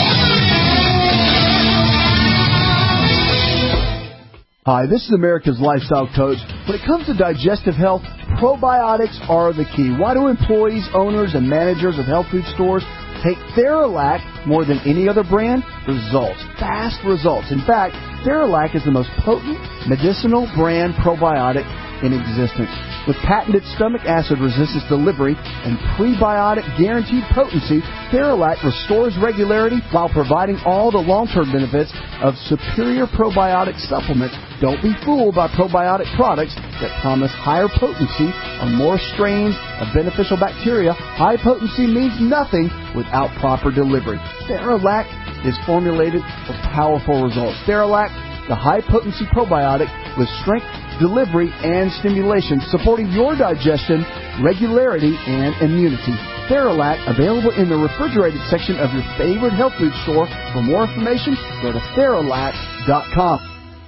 Hi, this is America's Lifestyle Coach. When it comes to digestive health, probiotics are the key. Why do employees, owners, and managers of health food stores take Theralac more than any other brand? Results. Fast results. In fact, Theralac is the most potent medicinal brand probiotic in existence. With patented stomach acid resistance delivery and prebiotic guaranteed potency, Theralac restores regularity while providing all the long-term benefits of superior probiotic supplements. Don't be fooled by probiotic products that promise higher potency or more strains of beneficial bacteria. High potency means nothing without proper delivery. Theralac is formulated for powerful results. Theralac, the high-potency probiotic with strength, delivery, and stimulation, supporting your digestion, regularity, and immunity. Theralac, available in the refrigerated section of your favorite health food store. For more information, go to Theralac dot com.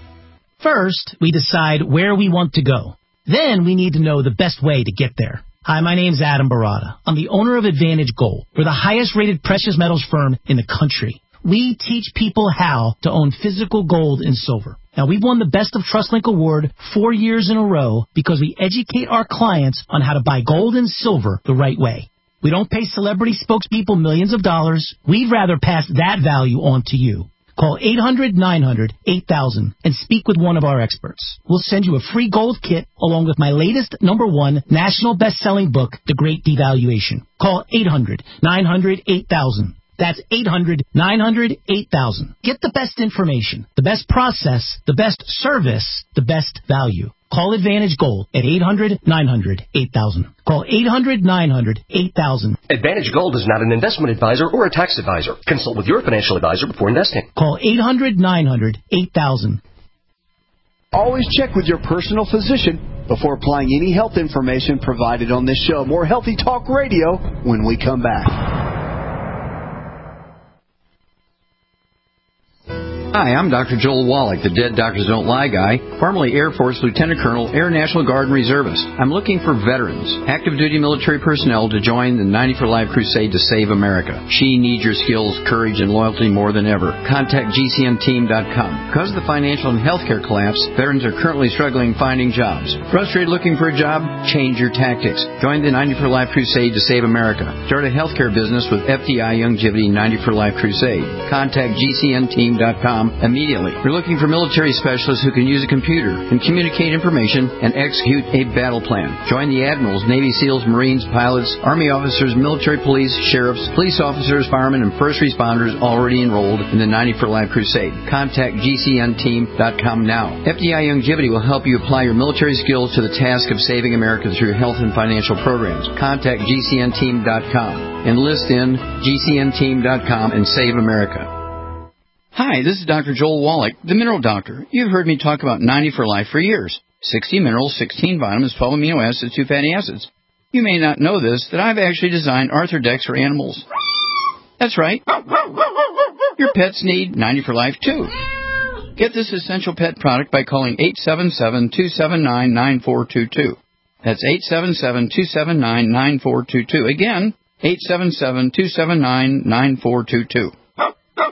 First, we decide where we want to go. Then we need to know the best way to get there. Hi, my name's Adam Barada. I'm the owner of Advantage Gold. We're the highest-rated precious metals firm in the country. We teach people how to own physical gold and silver. Now, we've won the Best of TrustLink Award four years in a row because we educate our clients on how to buy gold and silver the right way. We don't pay celebrity spokespeople millions of dollars. We'd rather pass that value on to you. Call eight hundred, nine hundred, eight thousand and speak with one of our experts. We'll send you a free gold kit along with my latest number one national best-selling book, The Great Devaluation. Call eight hundred, nine hundred, eight thousand. That's eight hundred, nine hundred, eight thousand. Get the best information, the best process, the best service, the best value. Call Advantage Gold at eight hundred, nine hundred, eight thousand. Call eight hundred, nine hundred, eight thousand. Advantage Gold is not an investment advisor or a tax advisor. Consult with your financial advisor before investing. Call eight hundred, nine hundred, eight thousand. Always check with your personal physician before applying any health information provided on this show. More Healthy Talk Radio when we come back. Hi, I'm Doctor Joel Wallach, the Dead Doctors Don't Lie guy, formerly Air Force Lieutenant Colonel, Air National Guard and Reservist. I'm looking for veterans, active duty military personnel to join the ninety for Life crusade to save America. She needs your skills, courage, and loyalty more than ever. Contact G C N team dot com. Because of the financial and healthcare collapse, veterans are currently struggling finding jobs. Frustrated looking for a job? Change your tactics. Join the ninety for Life crusade to save America. Start a healthcare business with F D I Youngevity ninety for Life crusade. Contact G C N team dot com immediately. We're looking for military specialists who can use a computer and communicate information and execute a battle plan. Join the admirals, Navy SEALs, Marines, pilots, Army officers, military police, sheriffs, police officers, firemen, and first responders already enrolled in the ninety for Life crusade. Contact G C N team dot com now. F D I Youngevity will help you apply your military skills to the task of saving America through health and financial programs. Contact G C N team dot com. Enlist in G C N team dot com and save America. Hi, this is Doctor Joel Wallach, the Mineral Doctor. You've heard me talk about ninety for Life for years. sixty minerals, sixteen vitamins, twelve amino acids, two fatty acids. You may not know this, that I've actually designed Arthrodex for animals. That's right. Your pets need ninety for Life, too. Get this essential pet product by calling eight seven seven, two seven nine, nine four two two. That's eight seven seven, two seven nine, nine four two two. Again, eight seven seven, two seven nine, nine four two two.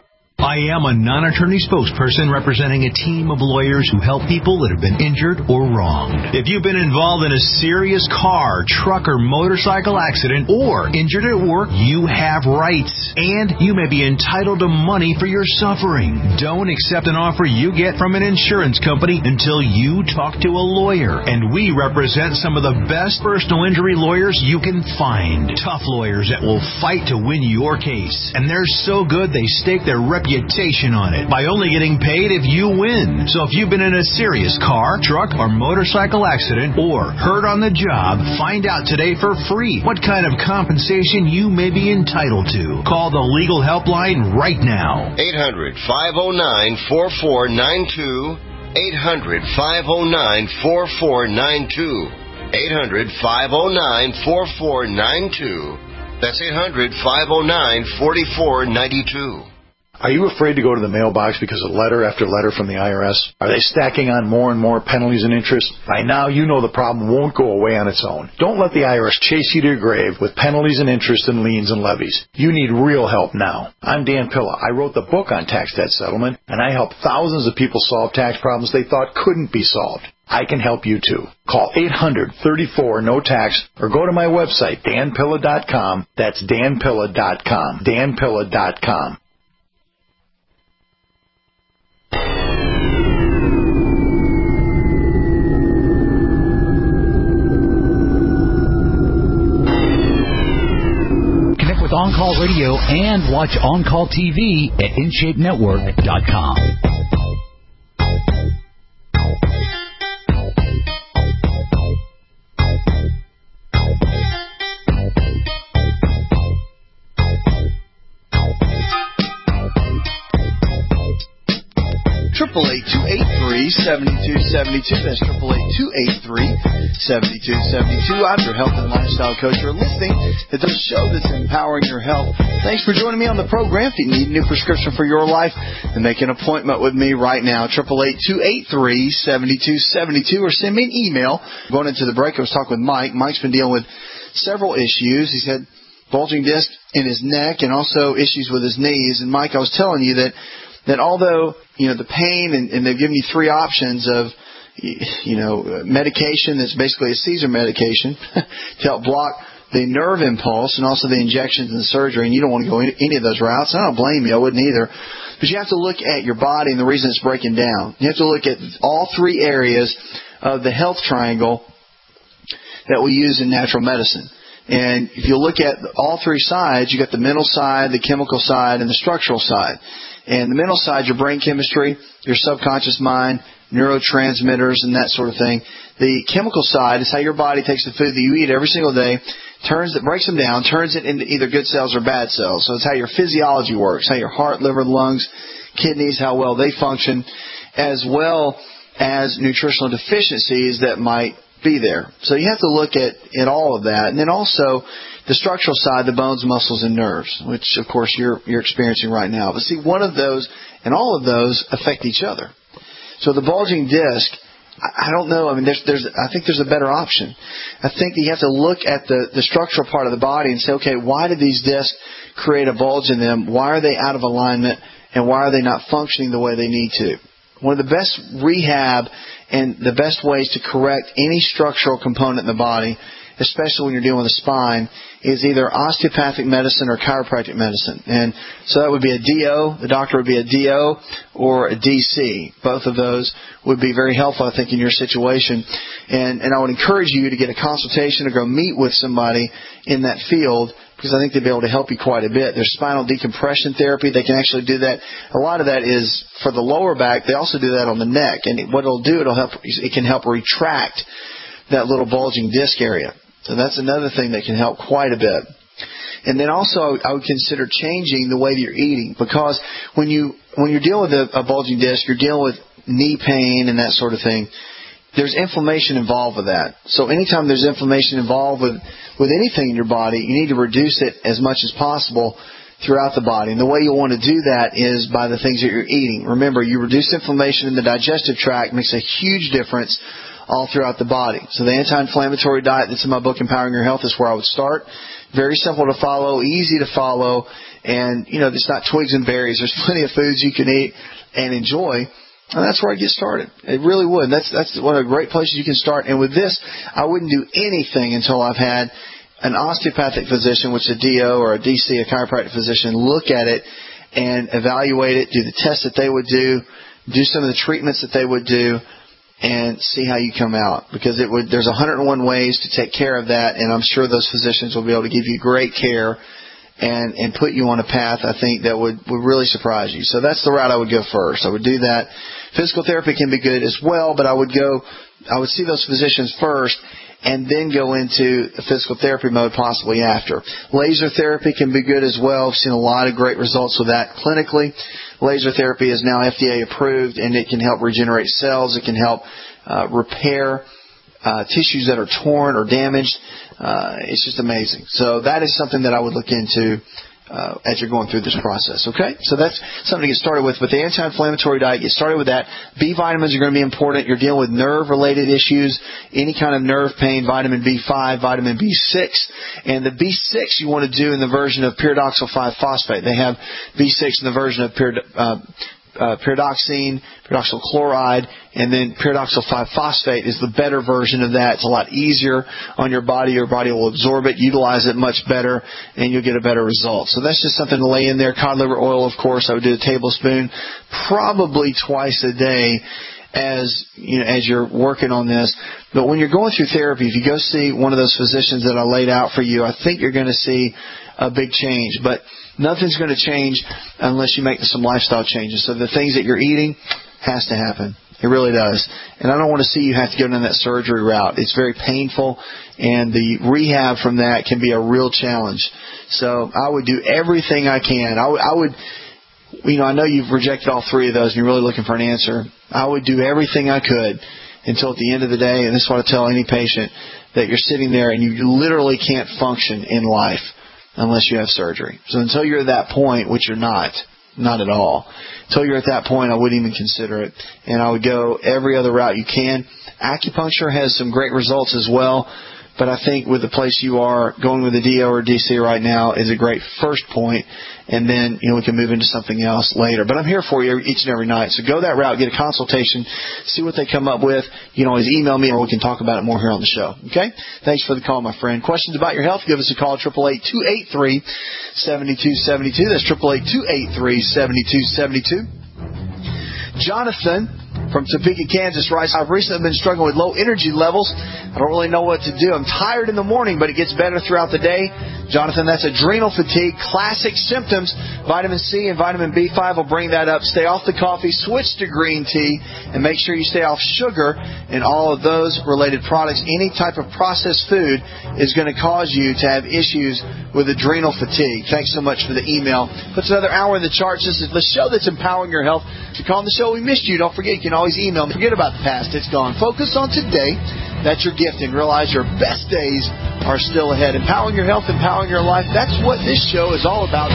I am a non-attorney spokesperson representing a team of lawyers who help people that have been injured or wronged. If you've been involved in a serious car, truck, or motorcycle accident or injured at work, you have rights, and you may be entitled to money for your suffering. Don't accept an offer you get from an insurance company until you talk to a lawyer, and we represent some of the best personal injury lawyers you can find. Tough lawyers that will fight to win your case, and they're so good they stake their reputation on it by only getting paid if you win. So if you've been in a serious car, truck, or motorcycle accident or hurt on the job, find out today for free what kind of compensation you may be entitled to. Call the legal helpline right now. eight hundred, five oh nine, four four nine two. eight hundred, five oh nine, four four nine two. eight hundred, five oh nine, four four nine two. That's eight hundred, five oh nine, four four nine two. Are you afraid to go to the mailbox because of letter after letter from the I R S? Are they stacking on more and more penalties and interest? By now, you know the problem won't go away on its own. Don't let the I R S chase you to your grave with penalties and interest and liens and levies. You need real help now. I'm Dan Pilla. I wrote the book on tax debt settlement, and I help thousands of people solve tax problems they thought couldn't be solved. I can help you too. Call eight hundred, thirty-four, no tax or go to my website, dan pilla dot com. That's dan pilla dot com. dan pilla dot com. Connect with On Call Radio and watch On Call T V at in shape network dot com. Triple eight two eight three seventy two seventy two. That's triple eight two eight three seventy two seventy two. I'm your health and lifestyle coach. You're listening to the show that's empowering your health. Thanks for joining me on the program. If you need a new prescription for your life, then make an appointment with me right now. Triple eight two eight three seventy two seventy two, or send me an email. Going into the break, I was talking with Mike. Mike's been dealing with several issues. He's had bulging disc in his neck and also issues with his knees. And Mike, I was telling you that that although, you know, the pain, and, and they've given you three options of, you know, medication that's basically a Caesar medication to help block the nerve impulse and also the injections and the surgery, and you don't want to go any, any of those routes. I don't blame you. I wouldn't either. But you have to look at your body and the reason it's breaking down. You have to look at all three areas of the health triangle that we use in natural medicine. And if you look at all three sides, you got the mental side, the chemical side, and the structural side. And the mental side, your brain chemistry, your subconscious mind, neurotransmitters, and that sort of thing. The chemical side is how your body takes the food that you eat every single day, turns it, breaks them down, turns it into either good cells or bad cells. So it's how your physiology works, how your heart, liver, lungs, kidneys, how well they function, as well as nutritional deficiencies that might be there. So you have to look at, at all of that. And then also the structural side, the bones, muscles, and nerves, which, of course, you're you're experiencing right now. But see, one of those and all of those affect each other. So the bulging disc, I, I don't know. I mean, there's there's I think there's a better option. I think that you have to look at the, the structural part of the body and say, okay, why did these discs create a bulge in them? Why are they out of alignment? And why are they not functioning the way they need to? One of the best rehab and the best ways to correct any structural component in the body, especially when you're dealing with the spine, is either osteopathic medicine or chiropractic medicine. And so that would be a D O. The doctor would be a D O or a D C. Both of those would be very helpful, I think, in your situation. And, and I would encourage you to get a consultation or go meet with somebody in that field, because I think they'll be able to help you quite a bit. There's spinal decompression therapy. They can actually do that. A lot of that is for the lower back. They also do that on the neck. And what it'll do, it'll help, it can help retract that little bulging disc area. So that's another thing that can help quite a bit. And then also I would consider changing the way that you're eating, because when, you, when you're dealing with a, a bulging disc, you're dealing with knee pain and that sort of thing. There's inflammation involved with that. So anytime there's inflammation involved with, with anything in your body, you need to reduce it as much as possible throughout the body. And the way you'll want to do that is by the things that you're eating. Remember, you reduce inflammation in the digestive tract, makes a huge difference all throughout the body. So the anti-inflammatory diet that's in my book, Empowering Your Health, is where I would start. Very simple to follow, easy to follow, and, you know, it's not twigs and berries. There's plenty of foods you can eat and enjoy, and that's where I get started. It really would. That's that's one of the great places you can start. And with this, I wouldn't do anything until I've had an osteopathic physician, which is a D O or a D C, a chiropractic physician, look at it and evaluate it, do the tests that they would do, do some of the treatments that they would do, and see how you come out. Because it would, there's one hundred one ways to take care of that, and I'm sure those physicians will be able to give you great care and, and put you on a path, I think, that would, would really surprise you. So that's the route I would go first. I would do that. Physical therapy can be good as well, but I would go, I would see those physicians first and then go into the physical therapy mode possibly after. Laser therapy can be good as well. I've seen a lot of great results with that clinically. Laser therapy is now F D A approved, and it can help regenerate cells. It can help uh, repair uh, tissues that are torn or damaged. Uh, it's just amazing. So that is something that I would look into Uh, as you're going through this process, okay? So that's something to get started with. But the anti-inflammatory diet, get started with that. B vitamins are going to be important. You're dealing with nerve-related issues, any kind of nerve pain, vitamin B five, vitamin B six. And the B six you want to do in the version of pyridoxal five phosphate. They have B six in the version of pyrid- uh, uh, pyridoxine, pyridoxal chloride, and then pyridoxal five phosphate is the better version of that. It's a lot easier on your body. Your body will absorb it, utilize it much better, and you'll get a better result. So that's just something to lay in there. Cod liver oil, of course, I would do a tablespoon probably twice a day as you know, as you're working on this. But when you're going through therapy, if you go see one of those physicians that I laid out for you, I think you're going to see a big change. But nothing's going to change unless you make some lifestyle changes. So the things that you're eating has to happen. It really does. And I don't want to see you have to go down that surgery route. It's very painful, and the rehab from that can be a real challenge. So I would do everything I can. I would, I would you know, I know you've rejected all three of those and you're really looking for an answer. I would do everything I could until at the end of the day, and this is what I tell any patient, that you're sitting there and you literally can't function in life unless you have surgery. So until you're at that point, which you're not, not at all, until you're at that point, I wouldn't even consider it. And I would go every other route you can. Acupuncture has some great results as well, but I think with the place you are, going with a D O or D C right now is a great first point, and then, you know, we can move into something else later. But I'm here for you each and every night. So go that route, get a consultation, see what they come up with. You can always email me, or we can talk about it more here on the show. Okay? Thanks for the call, my friend. Questions about your health, give us a call, eight eight eight, two eight three, seven two seven two. That's eight eight eight, two eight three, seven two seven two. Jonathan from Topeka, Kansas writes, I've recently been struggling with low energy levels. I don't really know what to do. I'm tired in the morning, but it gets better throughout the day. Jonathan, that's adrenal fatigue, classic symptoms. Vitamin C and vitamin B five will bring that up. Stay off the coffee, switch to green tea, and make sure you stay off sugar and all of those related products. Any type of processed food is going to cause you to have issues with adrenal fatigue. Thanks so much for the email. Puts another hour in the charts. This is the show that's empowering your health. If you're calling the show, we missed you. Don't forget, you can always email me. Forget about the past. It's gone. Focus on today. That's your gift, and realize your best days are still ahead. Empowering your health, empowering your life. That's what this show is all about.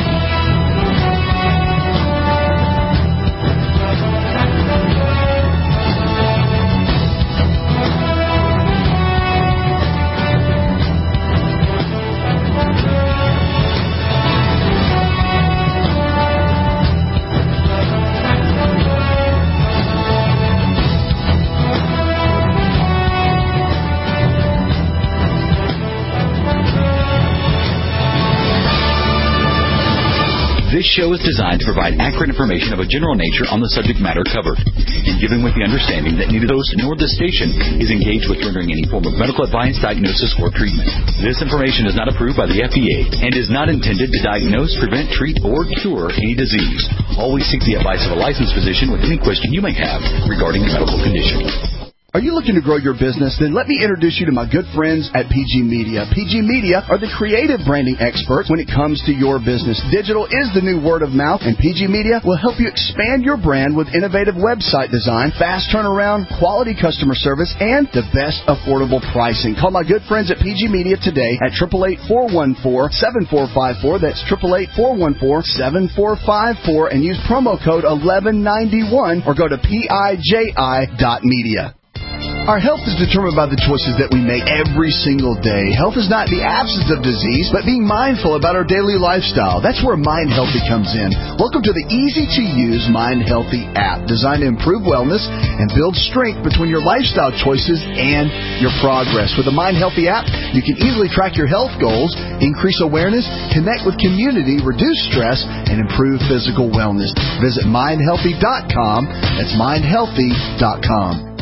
This show is designed to provide accurate information of a general nature on the subject matter covered, and given with the understanding that neither the host nor the station is engaged with rendering any form of medical advice, diagnosis, or treatment. This information is not approved by the F D A and is not intended to diagnose, prevent, treat, or cure any disease. Always seek the advice of a licensed physician with any question you may have regarding a medical condition. Are you looking to grow your business? Then let me introduce you to my good friends at P G Media. P G Media are the creative branding experts when it comes to your business. Digital is the new word of mouth, and P G Media will help you expand your brand with innovative website design, fast turnaround, quality customer service, and the best affordable pricing. Call my good friends at P G Media today at eight eight eight, four one four, seven four five four. That's eight eight eight, four one four, seven four five four, and use promo code eleven ninety-one or go to P I J I dot media. Our health is determined by the choices that we make every single day. Health is not the absence of disease, but being mindful about our daily lifestyle. That's where Mind Healthy comes in. Welcome to the easy-to-use Mind Healthy app, designed to improve wellness and build strength between your lifestyle choices and your progress. With the Mind Healthy app, you can easily track your health goals, increase awareness, connect with community, reduce stress, and improve physical wellness. Visit mind healthy dot com. That's mind healthy dot com.